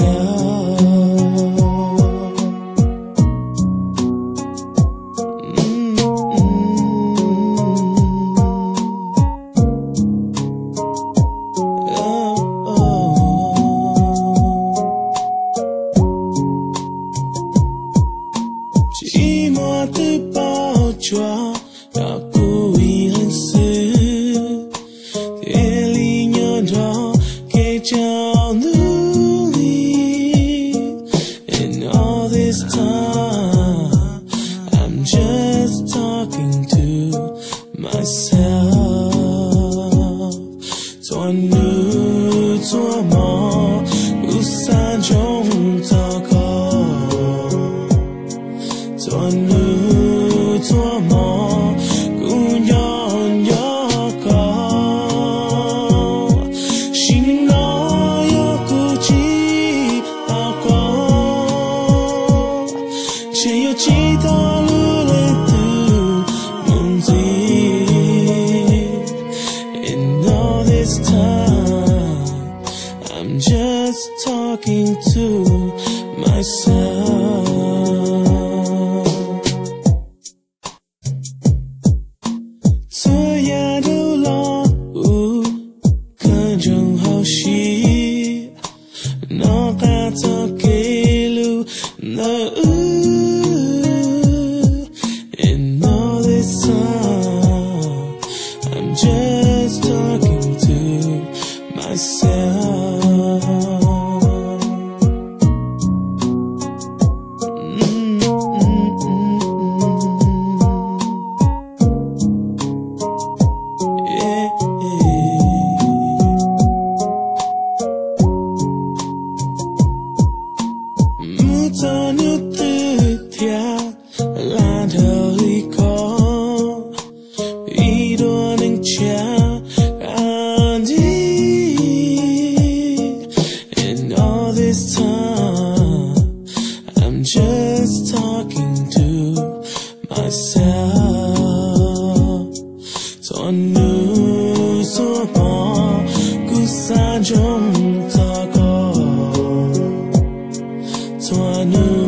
寂寞的包装要故意很死，夜里扭头给角努力。And all this time I'm just talking to myself. 做女做梦不三种糟糕，做女做梦不拥有过，心里若有孤寂包裹，却有几道路来度梦境。And all this time I'm just talking to myself. 所有的落伍看中好戏，我该走给路那And all this time I'm just talking to myself. Mutan itu tiap lantai liko, hidup yang canggih. And all this time I'm just talking to myself. So new, so more, ku sanjung tako. So I knew